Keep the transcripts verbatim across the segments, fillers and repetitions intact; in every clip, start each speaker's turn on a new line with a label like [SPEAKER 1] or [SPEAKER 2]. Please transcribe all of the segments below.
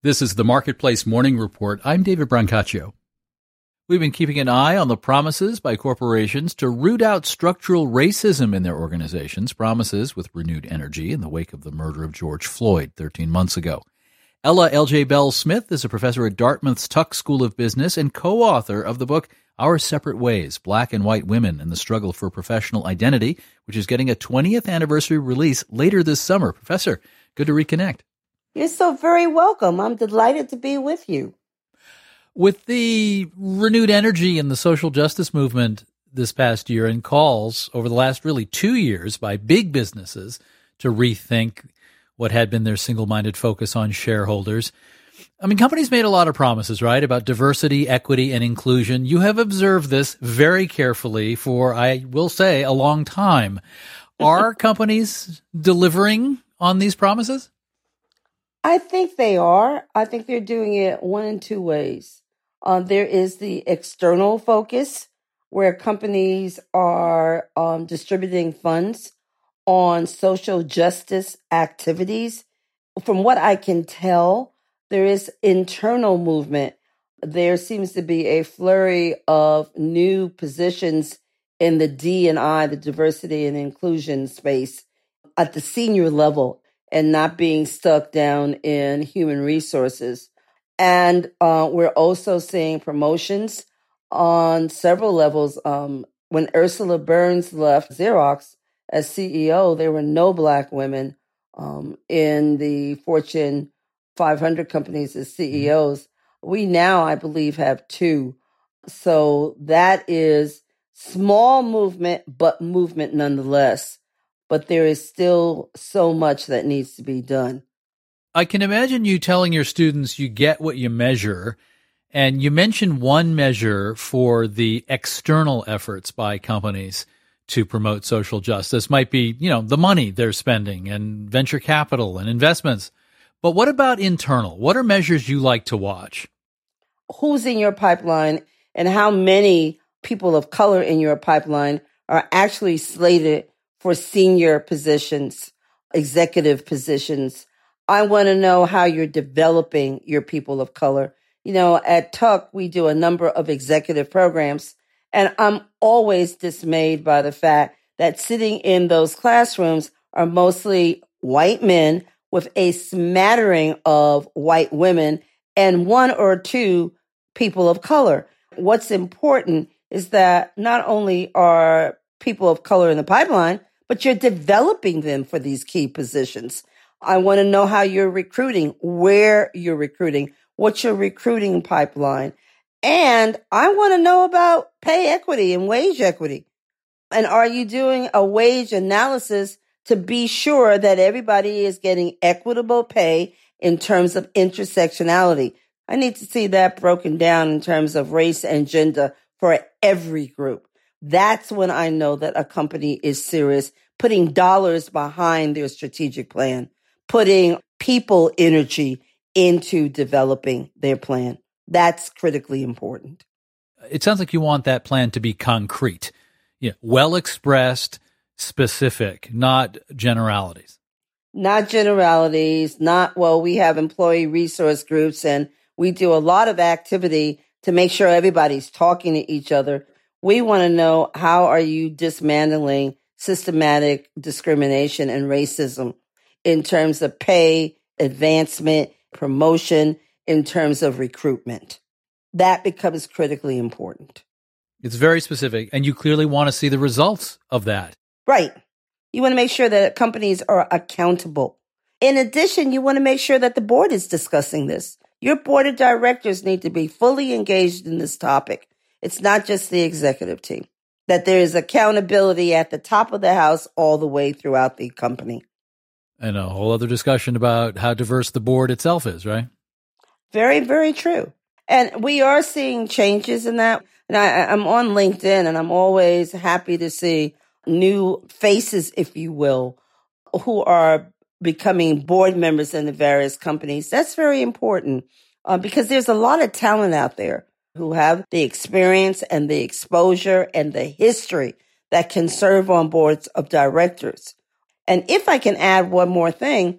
[SPEAKER 1] This is the Marketplace Morning Report. I'm David Brancaccio. We've been keeping an eye on the promises by corporations to root out structural racism in their organizations, promises with renewed energy in the wake of the murder of George Floyd thirteen months ago. Ella L J. Bell-Smith is a professor at Dartmouth's Tuck School of Business and co-author of the book Our Separate Ways, Black and White Women and the Struggle for Professional Identity, which is getting a twentieth anniversary release later this summer. Professor, good to reconnect.
[SPEAKER 2] You're so very welcome. I'm delighted to be with you.
[SPEAKER 1] With the renewed energy in the social justice movement this past year and calls over the last really two years by big businesses to rethink what had been their single-minded focus on shareholders, I mean, companies made a lot of promises, right, about diversity, equity, and inclusion. You have observed this very carefully for, I will say, a long time. Are companies delivering on these promises?
[SPEAKER 2] I think they are. I think they're doing it one in two ways. Uh, there is the external focus where companies are um, distributing funds on social justice activities. From what I can tell, there is internal movement. There seems to be a flurry of new positions in the D and I, the diversity and inclusion space, at the senior level, and not being stuck down in human resources. And uh, we're also seeing promotions on several levels. Um, when Ursula Burns left Xerox as C E O, there were no Black women um, in the Fortune five hundred companies as C E Os. We now, I believe, have two. So that is small movement, but movement nonetheless. But there is still so much that needs to be done.
[SPEAKER 1] I can imagine you telling your students you get what you measure, and you mentioned one measure for the external efforts by companies to promote social justice might be, you know, the money they're spending and venture capital and investments. But what about internal? What are measures you like to watch?
[SPEAKER 2] Who's in your pipeline and how many people of color in your pipeline are actually slated for senior positions, executive positions. I want to know how you're developing your people of color. You know, at Tuck, we do a number of executive programs, and I'm always dismayed by the fact that sitting in those classrooms are mostly white men with a smattering of white women and one or two people of color. What's important is that not only are people of color in the pipeline, but you're developing them for these key positions. I want to know how you're recruiting, where you're recruiting, what's your recruiting pipeline. And I want to know about pay equity and wage equity. And are you doing a wage analysis to be sure that everybody is getting equitable pay in terms of intersectionality? I need to see that broken down in terms of race and gender for every group. That's when I know that a company is serious, putting dollars behind their strategic plan, putting people energy into developing their plan. That's critically important.
[SPEAKER 1] It sounds like you want that plan to be concrete, you know, well expressed, specific, not generalities.
[SPEAKER 2] Not generalities, not, well, we have employee resource groups and we do a lot of activity to make sure everybody's talking to each other. We want to know, how are you dismantling systematic discrimination and racism in terms of pay, advancement, promotion, in terms of recruitment? That becomes critically important.
[SPEAKER 1] It's very specific, and you clearly want to see the results of that.
[SPEAKER 2] Right. You want to make sure that companies are accountable. In addition, you want to make sure that the board is discussing this. Your board of directors need to be fully engaged in this topic. It's not just the executive team. That there is accountability at the top of the house all the way throughout the company.
[SPEAKER 1] And a whole other discussion about how diverse the board itself is, right?
[SPEAKER 2] Very, very true. And we are seeing changes in that. And I, I'm on LinkedIn, and I'm always happy to see new faces, if you will, who are becoming board members in the various companies. That's very important uh, because there's a lot of talent out there who have the experience and the exposure and the history that can serve on boards of directors. And if I can add one more thing,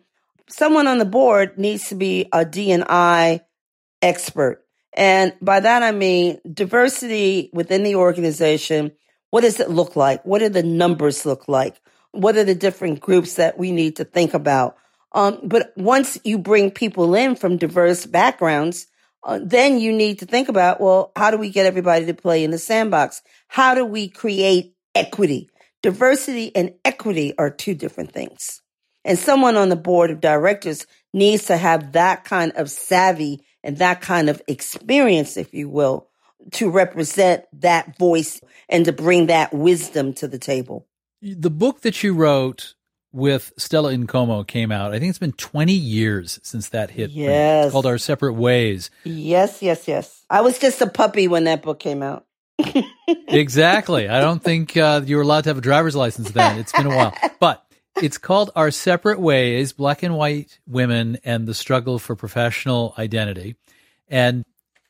[SPEAKER 2] someone on the board needs to be a D and I expert. And by that, I mean diversity within the organization. What does it look like? What do the numbers look like? What are the different groups that we need to think about? Um, but once you bring people in from diverse backgrounds, uh, then you need to think about, well, how do we get everybody to play in the sandbox? How do we create equity? Diversity and equity are two different things. And someone on the board of directors needs to have that kind of savvy and that kind of experience, if you will, to represent that voice and to bring that wisdom to the table.
[SPEAKER 1] The book that you wrote with Stella Nkomo came out. I think it's been twenty years since that hit.
[SPEAKER 2] Yes.
[SPEAKER 1] It's called Our Separate Ways.
[SPEAKER 2] Yes, yes, yes. I was just a puppy when that book came out.
[SPEAKER 1] Exactly. I don't think uh, you were allowed to have a driver's license then. It's been a while. But it's called Our Separate Ways, Black and White Women and the Struggle for Professional Identity. And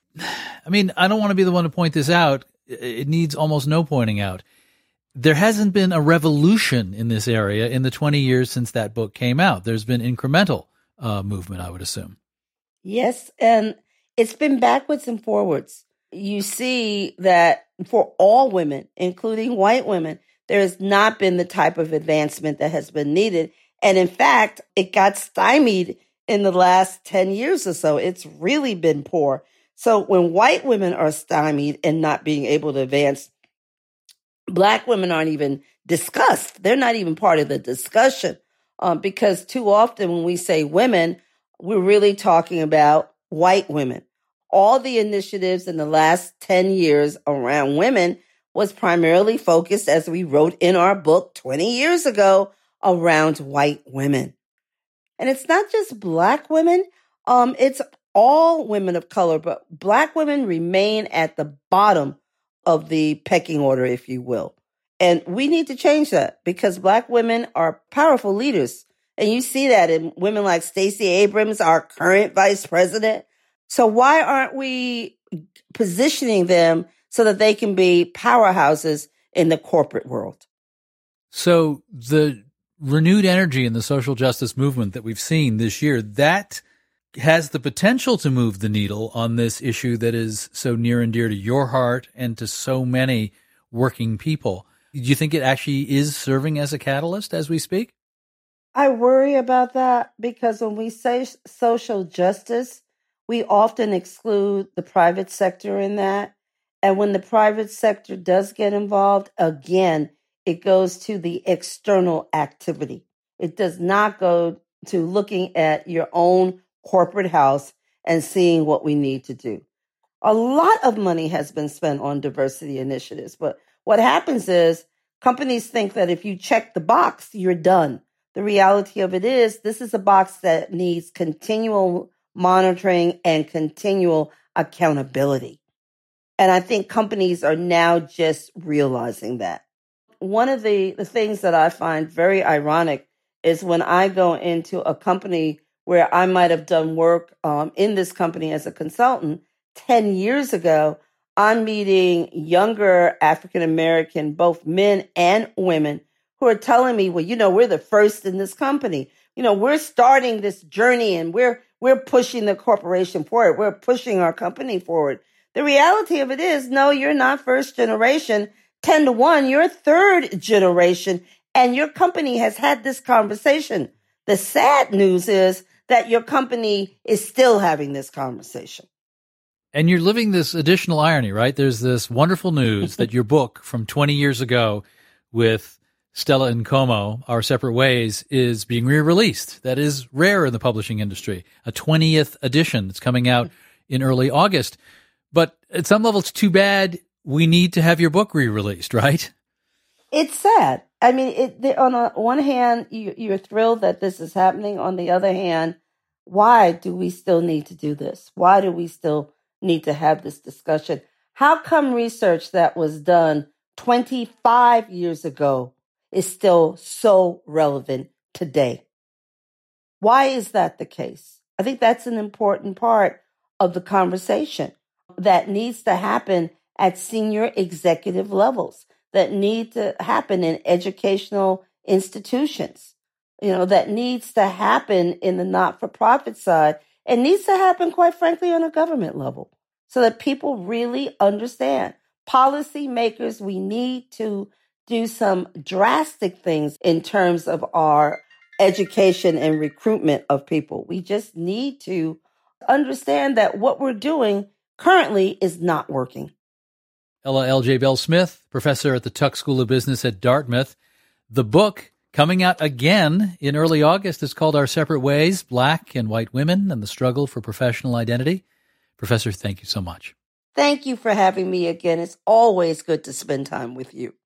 [SPEAKER 1] I mean, I don't want to be the one to point this out. It needs almost no pointing out. There hasn't been a revolution in this area in the twenty years since that book came out. There's been incremental uh, movement, I would assume.
[SPEAKER 2] Yes, and it's been backwards and forwards. You see that for all women, including white women, there has not been the type of advancement that has been needed. And in fact, it got stymied in the last ten years or so. It's really been poor. So when white women are stymied and not being able to advance, Black women aren't even discussed. They're not even part of the discussion um, because too often when we say women, we're really talking about white women. All the initiatives in the last ten years around women was primarily focused, as we wrote in our book twenty years ago, around white women. And it's not just Black women. Um, it's all women of color, but Black women remain at the bottom of the pecking order, if you will. And we need to change that because Black women are powerful leaders. And you see that in women like Stacey Abrams, our current vice president. So why aren't we positioning them so that they can be powerhouses in the corporate world?
[SPEAKER 1] So the renewed energy in the social justice movement that we've seen this year, that has the potential to move the needle on this issue that is so near and dear to your heart and to so many working people. Do you think it actually is serving as a catalyst as we speak?
[SPEAKER 2] I worry about that because when we say social justice, we often exclude the private sector in that. And when the private sector does get involved, again, it goes to the external activity. It does not go to looking at your own corporate house and seeing what we need to do. A lot of money has been spent on diversity initiatives, but what happens is companies think that if you check the box, you're done. The reality of it is this is a box that needs continual monitoring and continual accountability. And I think companies are now just realizing that. One of the, the things that I find very ironic is when I go into a company where I might have done work um, in this company as a consultant ten years ago, I'm meeting younger African-American, both men and women, who are telling me, well, you know, we're the first in this company. You know, we're starting this journey and we're we're pushing the corporation forward. We're pushing our company forward. The reality of it is, no, you're not first generation. ten to one, you're third generation, and your company has had this conversation. The sad news is that your company is still having this conversation.
[SPEAKER 1] And you're living this additional irony, right? There's this wonderful news that your book from twenty years ago with Stella Nkomo, Our Separate Ways, is being re-released. That is rare in the publishing industry. A twentieth edition that's coming out in early August. But at some level, it's too bad we need to have your book re-released, right?
[SPEAKER 2] It's sad. I mean, it, the, on a, one hand, you, you're thrilled that this is happening. On the other hand, why do we still need to do this? Why do we still need to have this discussion? How come research that was done twenty-five years ago is still so relevant today? Why is that the case? I think that's an important part of the conversation that needs to happen at senior executive levels, that need to happen in educational institutions. you know, that needs to happen in the not-for-profit side and needs to happen, quite frankly, on a government level so that people really understand. Policymakers, we need to do some drastic things in terms of our education and recruitment of people. We just need to understand that what we're doing currently is not working.
[SPEAKER 1] Ella L J. Bell-Smith, professor at the Tuck School of Business at Dartmouth. The book coming out again in early August is called Our Separate Ways, Black and White Women and the Struggle for Professional Identity. Professor, thank you so much.
[SPEAKER 2] Thank you for having me again. It's always good to spend time with you.